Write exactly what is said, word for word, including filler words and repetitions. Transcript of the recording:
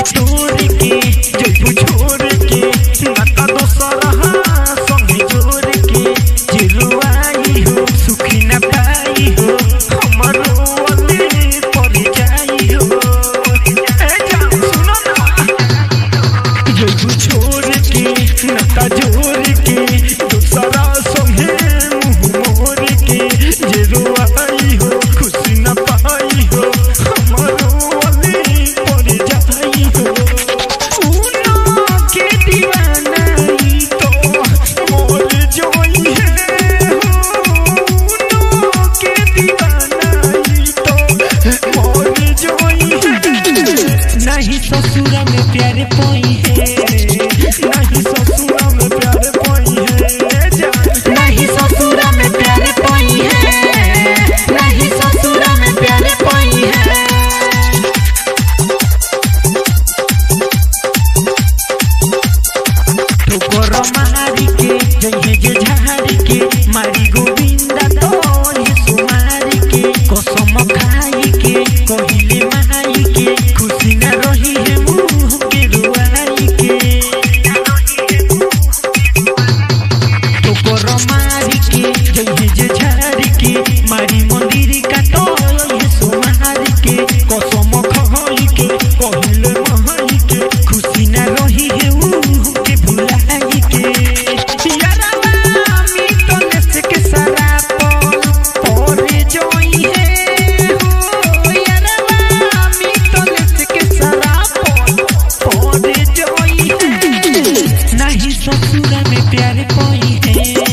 तोड़ के जब छोड़ के नाता दोसरा संगे जोड़ के जिरुआई हो सुखी न पाई हो हमरो वाले पर जाई हो ए जान सुनो ना जब छोड़ के नाता जोड़ के दोसरा संगे मुंह मोड़ के जिरुआई हो खुशी न पाई हो हमरो वाले पर जाई हो उना के दीवाना ही तो मोर जोई है हो उना के दीवाना ही तो मोर जोई है नहीं ससुरा में प्यार पाई है नहीं ससुरा में प्यार पाई है जान नहीं ससुरा में प्यार पाई है नहीं ससुरा में प्यार पाई है ठोकर मारी के जइहे जे झाड़ी के मारी गोविंदा तो ये सुमारी के कसम खाई के कहिले माई के खुशी न रही है मुंह के रुआई के ठोकर मारी के जइहे जे झाड़ी के मारी मंदिर का तो ये सुमारी के कसम खाई के कहिले माई के खुशी न रही है मुंह के भुलाई के यारा मी तो लेस के सारा पर जोई है हो यारा मी तो लेस के सारा पर जोई है नहीं ससुरा में प्यार पाई है